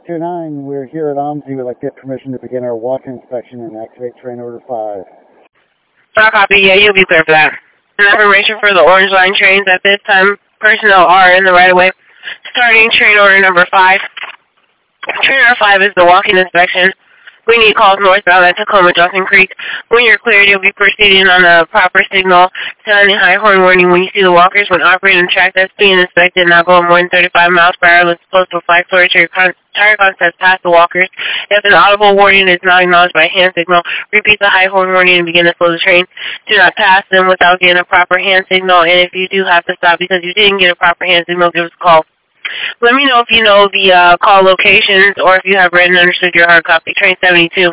629, we're here at OMSI. We'd like to get permission to begin our walk inspection and activate train order 5. Copy, yeah, you'll be clear for that. And information for the Orange Line trains at this time, personnel are in the right-of-way. Starting train order number 5. Train order 5 is the walking inspection. We need calls northbound at Tacoma Junction Creek. When you're cleared, you'll be proceeding on a proper signal, sounding high horn warning when you see the walkers. When operating the track that's being inspected, not going more than 35 miles per hour, let's post a flag towards your tire contact past the walkers. If an audible warning is not acknowledged by hand signal, repeat the high horn warning and begin to slow the train. Do not pass them without getting a proper hand signal, and if you do have to stop because you didn't get a proper hand signal, give us a call. Let me know if you know the call locations or if you have read and understood your hard copy. Train 72.